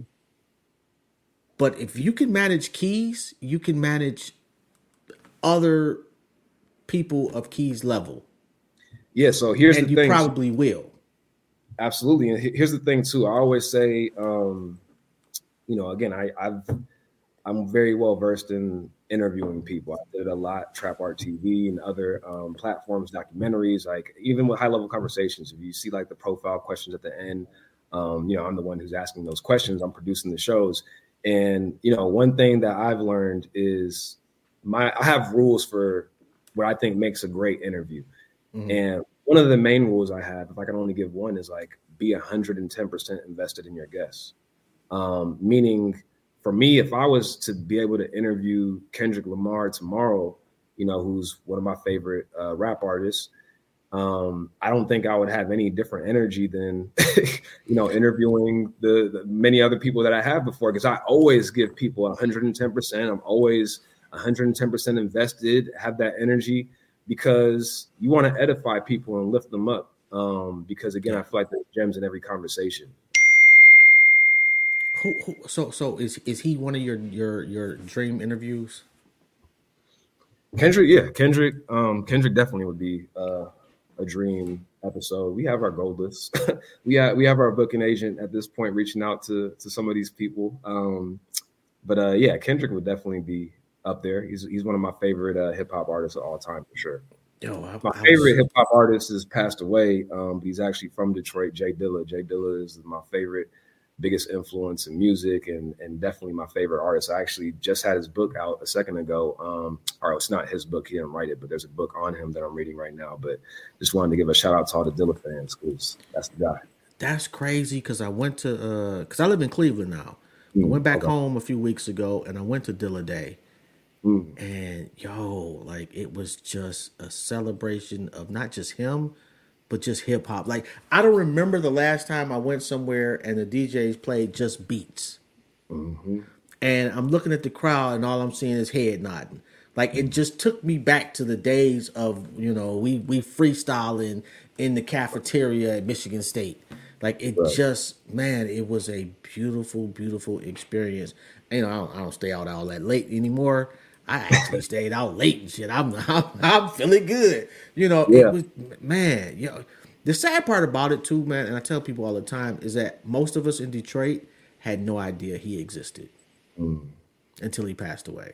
But if you can manage Keys, you can manage other people of Keys level. Yeah. So here's and the you thing. You probably will. Absolutely. And here's the thing too. I always say, um, you know, again, I, I've I'm very well versed in interviewing people. I did a lot, Trap Art T V and other um, platforms, documentaries, like even with high level conversations. If you see like the profile questions at the end, um, you know, I'm the one who's asking those questions. I'm producing the shows. And, you know, one thing that I've learned is my I have rules for what I think makes a great interview. Mm-hmm. And one of the main rules I have, if I can only give one, is like be one hundred ten percent invested in your guests. Um, meaning, for me, if I was to be able to interview Kendrick Lamar tomorrow, you know, who's one of my favorite uh, rap artists, um, I don't think I would have any different energy than, you know, interviewing the, the many other people that I have before, because I always give people one hundred ten percent. I'm always one hundred ten percent invested, have that energy, because you want to edify people and lift them up. Um, because, again, I feel like there's gems in every conversation. Who, who, so so is is he one of your your your dream interviews? Kendrick, yeah, Kendrick. Um, Kendrick definitely would be uh, a dream episode. We have our gold list. we have we have our booking agent at this point reaching out to to some of these people. Um, but uh, yeah, Kendrick would definitely be up there. He's he's one of my favorite uh, hip hop artists of all time for sure. Yo, I, my I favorite was... hip hop artist has passed away. Um, but he's actually from Detroit. Jay Dilla. Jay Dilla is my favorite. Biggest influence in music and and definitely my favorite artist. I actually just had his book out a second ago. Um, or it's not his book, he didn't write it, but there's a book on him that I'm reading right now. But just wanted to give a shout out to all the Dilla fans, because that's the guy. That's crazy because I went to uh because I live in Cleveland now. Mm, I went back okay. home a few weeks ago and I went to Dilla Day. Mm. And yo, like it was just a celebration of not just him, but just hip hop. Like I don't remember the last time I went somewhere and the D Js played just beats. Mm-hmm. And I'm looking at the crowd and all I'm seeing is head nodding. Like it just took me back to the days of, you know, we we freestyling in the cafeteria at Michigan State. Like it right. just, man, it was a beautiful, beautiful experience. You know, I don't, I don't stay out all that late anymore. I actually stayed out late and shit. I'm I'm, I'm feeling good. You know, yeah. it was, man, you know, the sad part about it too, man, and I tell people all the time, is that most of us in Detroit had no idea he existed mm. until he passed away.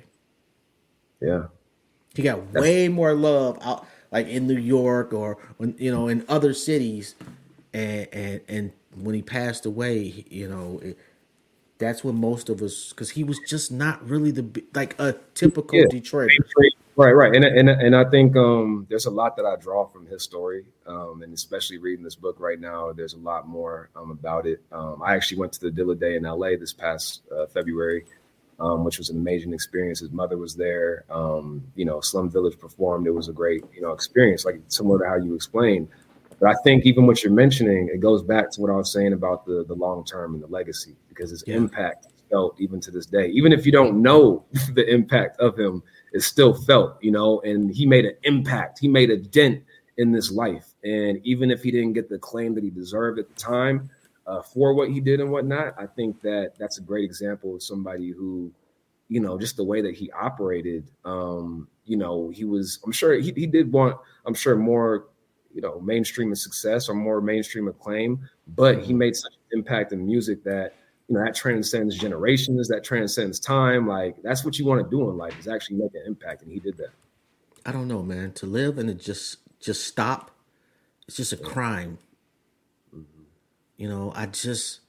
Yeah. He got way more love out like in New York or when, you know, in other cities. And, and, and when he passed away, you know, it, that's when most of us, because he was just not really the, like a typical yeah. Detroiter. Right, right. And, and, and I think um, there's a lot that I draw from his story. Um, and especially reading this book right now, there's a lot more um, about it. Um, I actually went to the Dilla Day in L A this past uh, February. Um, which was an amazing experience. His mother was there. Um, you know, Slum Village performed. It was a great, you know, experience, like similar to how you explained. But I think even what you're mentioning, it goes back to what I was saying about the the long term and the legacy, because his yeah. impact is felt even to this day. Even if you don't know the impact of him, it's still felt, you know, and he made an impact. He made a dent in this life. And even if he didn't get the acclaim that he deserved at the time, Uh, for what he did and whatnot, I think that that's a great example of somebody who, you know, just the way that he operated, um, you know, he was, I'm sure he, he did want, I'm sure more, you know, mainstream success or more mainstream acclaim, but he made such an impact in music that, you know, that transcends generations, that transcends time. Like that's what you want to do in life, is actually make an impact. And he did that. I don't know, man, to live and to just, just stop. It's just a crime. You know, I just,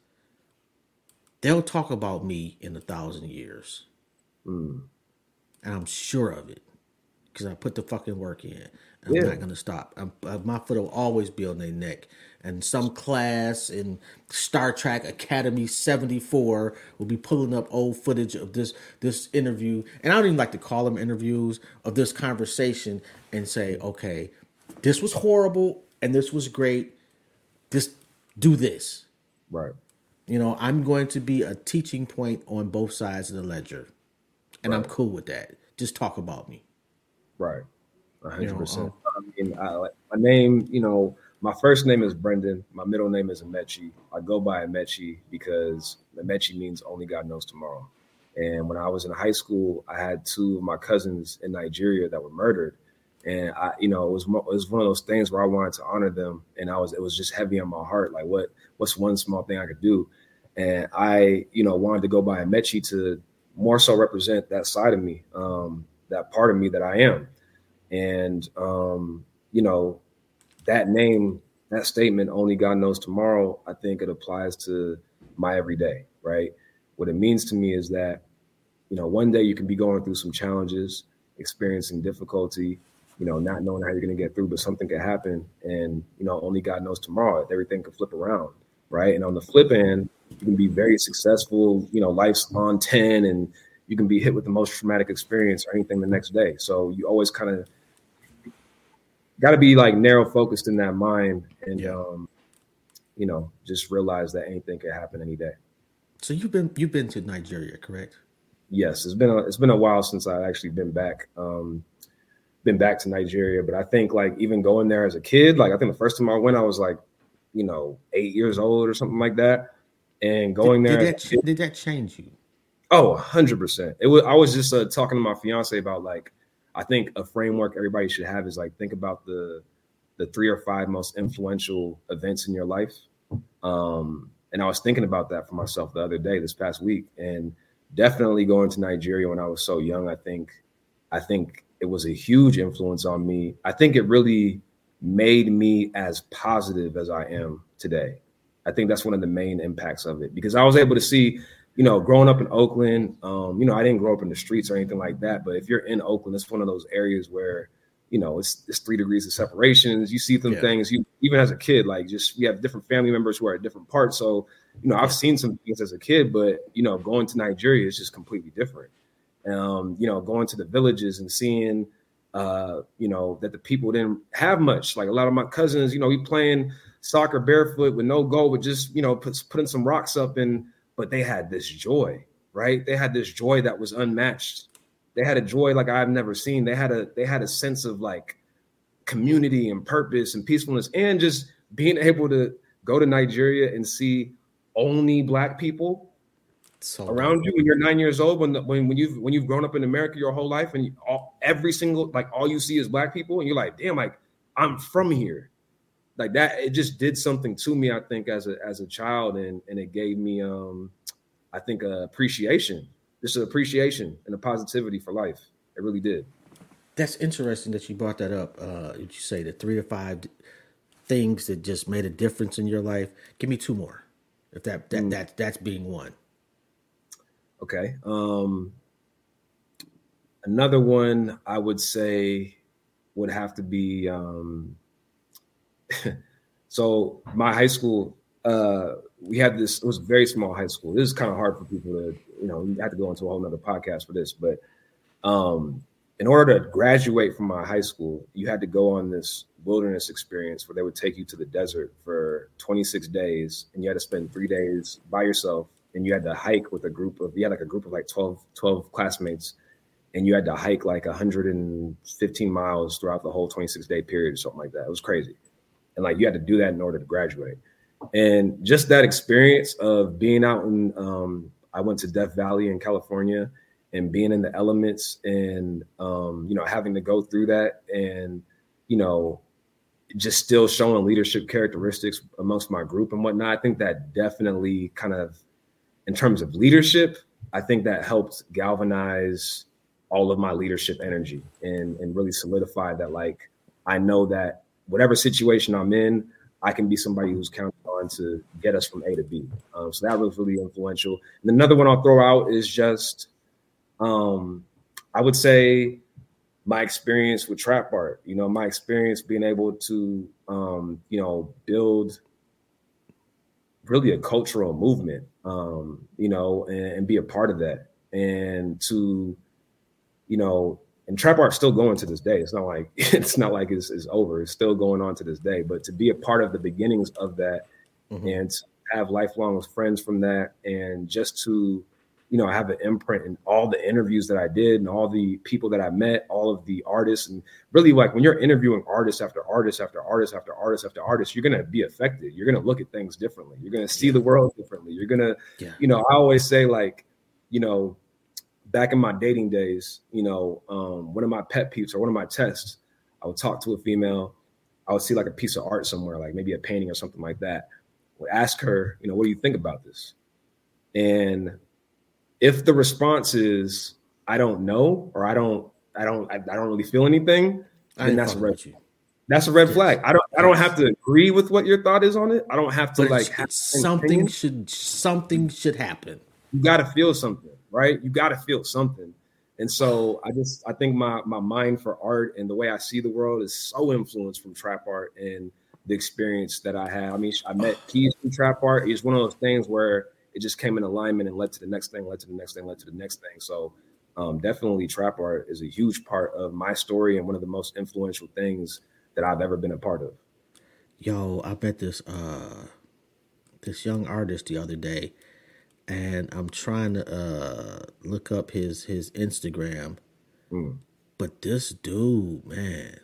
they'll talk about me in a thousand years. Mm. And I'm sure of it because I put the fucking work in. And yeah. I'm not going to stop. I'm, uh, my foot will always be on their neck. And some class in Star Trek Academy seventy-four will be pulling up old footage of this, this interview. And I don't even like to call them interviews, of this conversation, and say, okay, this was horrible and this was great. This do this. Right. You know, I'm going to be a teaching point on both sides of the ledger. And right. I'm cool with that. Just talk about me. Right. one hundred percent. You know, um, I mean, I, my name, you know, my first name is Brendan. My middle name is Amechi. I go by Amechi because Amechi means only God knows tomorrow. And when I was in high school, I had two of my cousins in Nigeria that were murdered. And I, you know, it was it was one of those things where I wanted to honor them, and I was it was just heavy on my heart. Like, what what's one small thing I could do? And I, you know, wanted to go by Amechi to more so represent that side of me, um, that part of me that I am. And um, you know, that name, that statement, only God knows tomorrow. I think it applies to my everyday. Right. What it means to me is that, you know, one day you can be going through some challenges, experiencing difficulty, you know, not knowing how you're going to get through, but something could happen. And, you know, only God knows tomorrow, everything could flip around. Right. And on the flip end, you can be very successful, you know, life's on ten and you can be hit with the most traumatic experience or anything the next day. So you always kind of got to be like narrow focused in that mind and, yeah. um, you know, just realize that anything could happen any day. So you've been you've been to Nigeria, correct? Yes, it's been a, it's been a while since I've actually been back. Um, been back to Nigeria, but I think like even going there as a kid, like I think the first time I went, I was like, you know, eight years old or something like that. And going did, there, did that, kid, did that change you? Oh, a hundred percent. It was. I was just uh, talking to my fiance about like, I think a framework everybody should have is like think about the the three or five most influential events in your life. Um, and I was thinking about that for myself the other day, this past week, and definitely going to Nigeria when I was so young. I think, I think. It was a huge influence on me. I think it really made me as positive as I am today. I think that's one of the main impacts of it, because I was able to see, you know, growing up in Oakland, um, you know, I didn't grow up in the streets or anything like that. But if you're in Oakland, it's one of those areas where, you know, it's it's three degrees of separations. You see some Yeah. things, you even as a kid, like just we have different family members who are at different parts. So, you know, I've seen some things as a kid, but you know, going to Nigeria is just completely different. Um, you know, going to the villages and seeing uh, you know, that the people didn't have much. Like a lot of my cousins, you know, we playing soccer barefoot with no goal, but just, you know, put, putting some rocks up and but they had this joy, right? They had this joy that was unmatched. They had a joy like I've never seen. They had a they had a sense of like community and purpose and peacefulness, and just being able to go to Nigeria and see only Black people So around you when you're nine years old. When when when you've when you've grown up in America your whole life, and you, all, every single like all you see is Black people, and you're like, damn, like I'm from here. Like that, it just did something to me. I think as a as a child, and and it gave me, um, I think, uh, appreciation. Just an appreciation and a positivity for life. It really did. That's interesting that you brought that up. Uh, did you say the three or five things that just made a difference in your life? Give me two more, if that that, mm. that that's being one. Okay. Um, another one I would say would have to be. Um, so my high school, uh, we had this. It was a very small high school. This is kind of hard for people to. You know, you have to go into a whole nother podcast for this, but um, in order to graduate from my high school, you had to go on this wilderness experience where they would take you to the desert for twenty-six days, and you had to spend three days by yourself, and you had to hike with a group of, you had like a group of like twelve, twelve classmates, and you had to hike like one hundred fifteen miles throughout the whole twenty-six day period or something like that. It was crazy. And like, you had to do that in order to graduate. And just that experience of being out in, um, I went to Death Valley in California, and being in the elements, and, um, you know, having to go through that, and, you know, just still showing leadership characteristics amongst my group and whatnot. I think that definitely kind of, in terms of leadership, I think that helped galvanize all of my leadership energy, and, and really solidify that, like, I know that whatever situation I'm in, I can be somebody who's counted on to get us from A to B. Um, so that was really influential. And another one I'll throw out is just, um, I would say my experience with trap art, you know, my experience being able to, um, you know, build really a cultural movement, um, you know, and, and be a part of that. And to, you know, and trap art's still going to this day. It's not like it's not like it's, it's over. It's still going on to this day. But to be a part of the beginnings of that, mm-hmm. and to have lifelong friends from that, and just to, you know, have an imprint in all the interviews that I did, and all the people that I met, all of the artists, and really, like, when you're interviewing artist after artist after artist after artist after artist, you're gonna be affected. You're gonna look at things differently. You're gonna see the world differently. You're gonna, yeah. you know, I always say, like, you know, back in my dating days, you know, um, one of my pet peeves or one of my tests, I would talk to a female. I would see like a piece of art somewhere, like maybe a painting or something like that. I would ask her, you know, what do you think about this? And if the response is, I don't know, or I don't, I don't, I, I don't really feel anything, then that's a red, that's a red yes. flag. I don't, I don't have to agree with what your thought is on it. I don't have to, but like have something should, something should happen. You got to feel something. Right? You got to feel something. And so I just, I think my my mind for art and the way I see the world is so influenced from trap art and the experience that I had. I mean, I met Keys from trap art. It's one of those things where it just came in alignment and led to the next thing, led to the next thing, led to the next thing. So um, definitely trap art is a huge part of my story and one of the most influential things that I've ever been a part of. Yo, I met this, uh, this young artist the other day, and I'm trying to uh, look up his his Instagram. Mm. But this dude, man,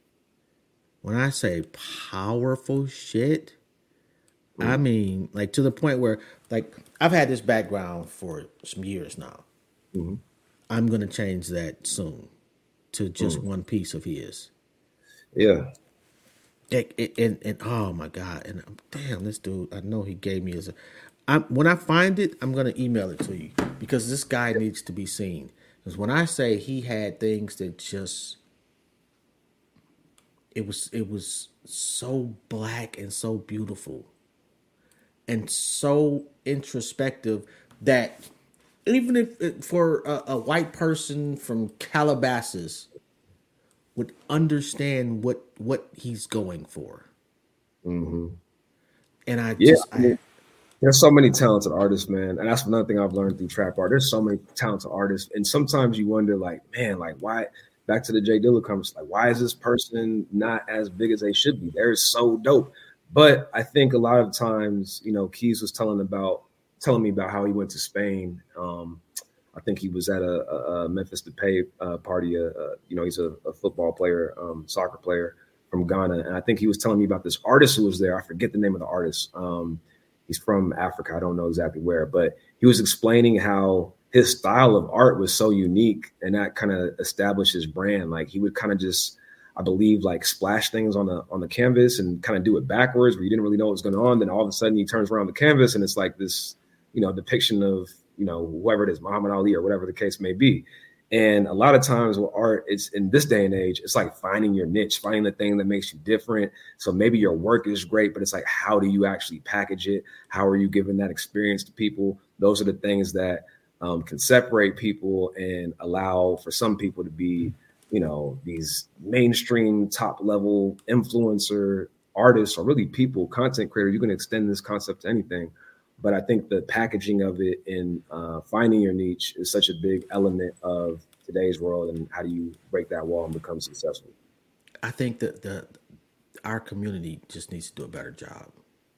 when I say powerful shit, mm. I mean, like, to the point where, like, I've had this background for some years now. Mm-hmm. I'm going to change that soon to just mm. one piece of his. Yeah. It, it, and, and, oh, my God. And damn, this dude, I know he gave me his... I, when I find it, I'm going to email it to you, because this guy needs to be seen. Because when I say he had things that just, it was it was so black and so beautiful and so introspective that even if for a, a white person from Calabasas would understand what what he's going for. Mm-hmm. And I yeah, just I mean, I, there's so many talented artists, man, and that's another thing I've learned through trap art. There's so many talented artists, and sometimes you wonder, like, man, like why? Back to the Jay Dilla conversation, like why is this person not as big as they should be? They're so dope, but I think a lot of times, you know, Keys was telling about telling me about how he went to Spain. Um, I think he was at a, a Memphis Depay uh, party. Uh, uh, you know, he's a, a football player, um, soccer player from Ghana, and I think he was telling me about this artist who was there. I forget the name of the artist. Um, he's from Africa. I don't know exactly where, but he was explaining how his style of art was so unique, and that kind of established his brand. Like he would kind of just, I believe, like splash things on the on the canvas and kind of do it backwards, where you didn't really know what was going on. Then all of a sudden, he turns around the canvas, and it's like this, you know, depiction of, you know, whoever it is, Muhammad Ali or whatever the case may be. And a lot of times with art, it's in this day and age, it's like finding your niche, finding the thing that makes you different. So maybe your work is great, but it's like, how do you actually package it? How are you giving that experience to people? Those are the things that um, can separate people and allow for some people to be, you know, these mainstream top level influencer artists, or really people, content creators. You can extend this concept to anything. But I think the packaging of it and uh, finding your niche is such a big element of today's world. And how do you break that wall and become successful? I think that the our community just needs to do a better job.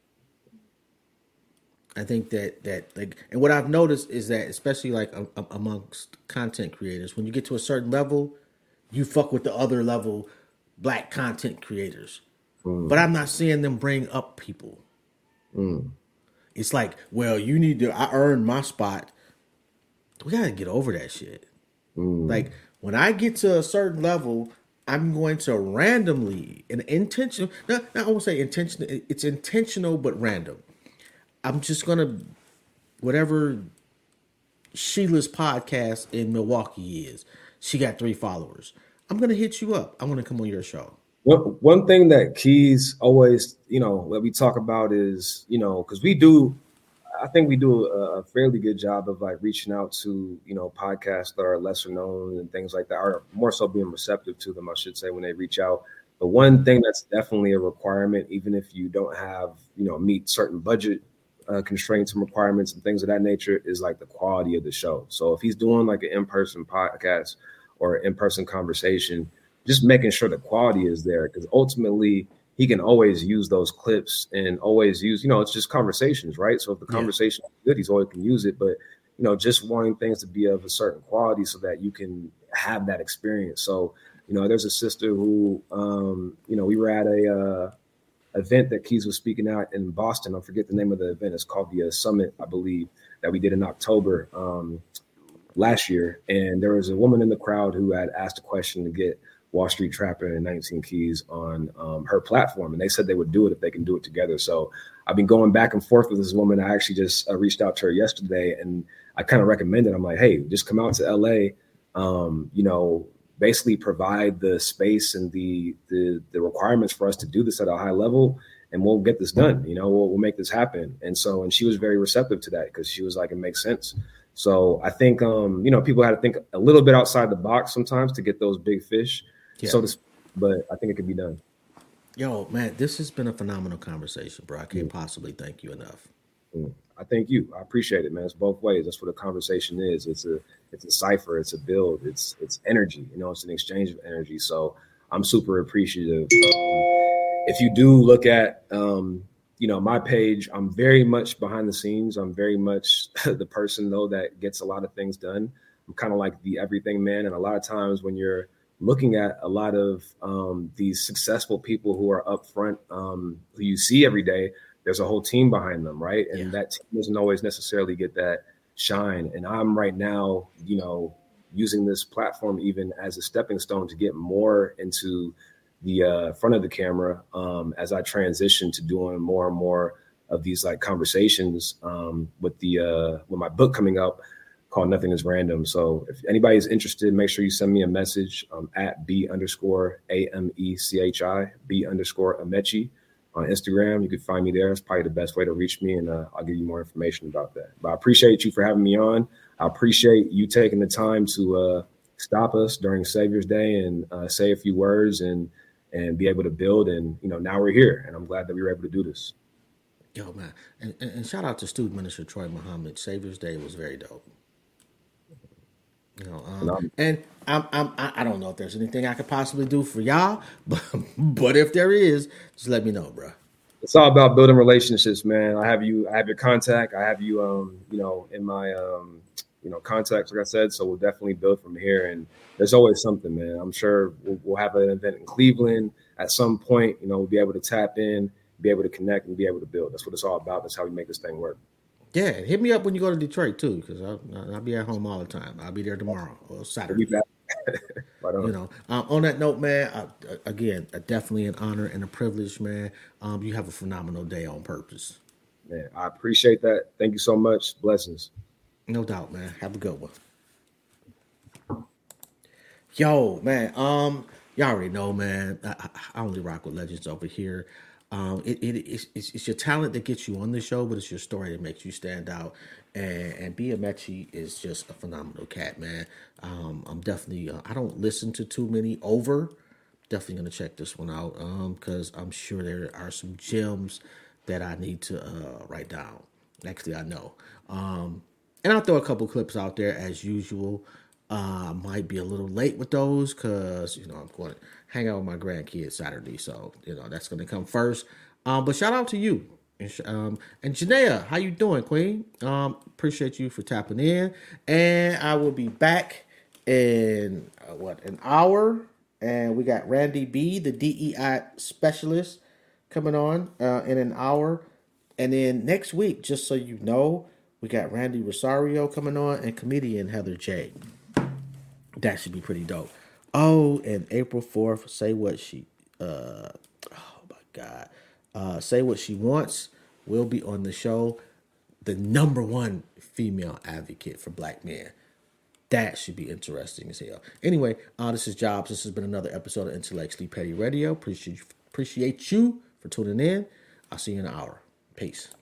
I think that that like, and what I've noticed is that, especially like um, amongst content creators, when you get to a certain level, you fuck with the other level black content creators. Mm. But I'm not seeing them bring up people. Mm. It's like, well, you need to, I earned my spot. We got to get over that shit. Mm. Like, when I get to a certain level, I'm going to randomly and intentional, not, not I won't say intentional, it's intentional, but random. I'm just going to, whatever Sheila's podcast in Milwaukee is, she got three followers. I'm going to hit you up. I want to come on your show. One, one thing that Keys always, you know, what we talk about is, you know, because we do, I think we do a, a fairly good job of like reaching out to, you know, podcasts that are lesser known and things like that, or more so being receptive to them, I should say, when they reach out. But one thing that's definitely a requirement, even if you don't have, you know, meet certain budget uh, constraints and requirements and things of that nature, is like the quality of the show. So if he's doing like an in-person podcast or in-person conversation, just making sure the quality is there, because ultimately he can always use those clips and always use, you know, it's just conversations, right? So if the conversation yeah. is good, he's always can use it. But, you know, just wanting things to be of a certain quality so that you can have that experience. So, you know, there's a sister who, um, you know, we were at a uh, event that Keys was speaking at in Boston. I forget the name of the event. It's called the uh, Summit, I believe, that we did in October um, last year. And there was a woman in the crowd who had asked a question to get Wall Street Trapper and nineteen Keys on um, her platform. And they said they would do it if they can do it together. So I've been going back and forth with this woman. I actually just uh, reached out to her yesterday, and I kind of recommended, I'm like, hey, just come out to L A, um, you know, basically provide the space and the, the, the requirements for us to do this at a high level, and we'll get this done. You know, we'll, we'll make this happen. And so, and she was very receptive to that, because she was like, it makes sense. So I think, um, you know, people had to think a little bit outside the box sometimes to get those big fish. Yeah. So, this, but I think it could be done. Yo, man, this has been a phenomenal conversation, bro. I can't mm. possibly thank you enough. Mm. I thank you. I appreciate it, man. It's both ways. That's what a conversation is. It's a, it's a cipher. It's a build. It's, it's energy. You know, it's an exchange of energy. So I'm super appreciative. Um, if you do look at, um, you know, my page, I'm very much behind the scenes. I'm very much the person, though, that gets a lot of things done. I'm kind of like the everything man. And a lot of times when you're looking at a lot of um, these successful people who are up front, um, who you see every day, there's a whole team behind them, right? And yeah. that team doesn't always necessarily get that shine. And I'm right now, you know, using this platform even as a stepping stone to get more into the uh, front of the camera um, as I transition to doing more and more of these like conversations um, with the uh, with my book coming up called Nothing is Random. So if anybody's interested, make sure you send me a message um, at B underscore A M E C H I, B underscore Amechi on Instagram. You can find me there. It's probably the best way to reach me, and uh, I'll give you more information about that. But I appreciate you for having me on. I appreciate you taking the time to uh, stop us during Savior's Day and uh, say a few words and and be able to build. And, you know, now we're here, and I'm glad that we were able to do this. Yo, man. And, and, and shout out to Student Minister Troy Muhammad. Savior's Day was very dope. You know, um, and I'm, I'm, I don't know if there's anything I could possibly do for y'all, but, but if there is, just let me know, bro. It's all about building relationships, man. I have you, I have your contact. I have you, um, you know, in my, um, you know, contacts, like I said, so we'll definitely build from here. And there's always something, man. I'm sure we'll, we'll have an event in Cleveland at some point. You know, we'll be able to tap in, be able to connect, and be able to build. That's what it's all about. That's how we make this thing work. Yeah, hit me up when you go to Detroit too, because I'll, I'll be at home all the time. I'll be there tomorrow or Saturday. We'll right on. You know, um, on that note, man. Uh, again, uh, definitely an honor and a privilege, man. Um, you have a phenomenal day on purpose. Man, I appreciate that. Thank you so much. Blessings. No doubt, man. Have a good one. Yo, man. Um, y'all already know, man. I, I only rock with legends over here. Um, it, it it's, it's your talent that gets you on the show, but it's your story that makes you stand out. And, and B M Etchy is just a phenomenal cat, man. Um, I'm definitely uh, I don't listen to too many over. Definitely gonna check this one out um, because I'm sure there are some gems that I need to uh, write down. Actually, I know. Um, And I'll throw a couple clips out there as usual. Uh, might be a little late with those because, you know, I'm going to hang out with my grandkids Saturday. So, you know, that's going to come first. Um, but shout out to you. And, um, and Janaea, how you doing, Queen? Um, appreciate you for tapping in. And I will be back in, uh, what, an hour. And we got Randy B, the D E I specialist, coming on uh, in an hour. And then next week, just so you know, we got Randy Rosario coming on and comedian Heather J. That should be pretty dope. Oh, and April fourth, Say What She... Uh, oh, my God. Uh, Say What She Wants will be on the show. The number one female advocate for black men. That should be interesting as hell. Anyway, uh, this is Jobs. This has been another episode of Intellectually Petty Radio. Appreciate, appreciate you for tuning in. I'll see you in an hour. Peace.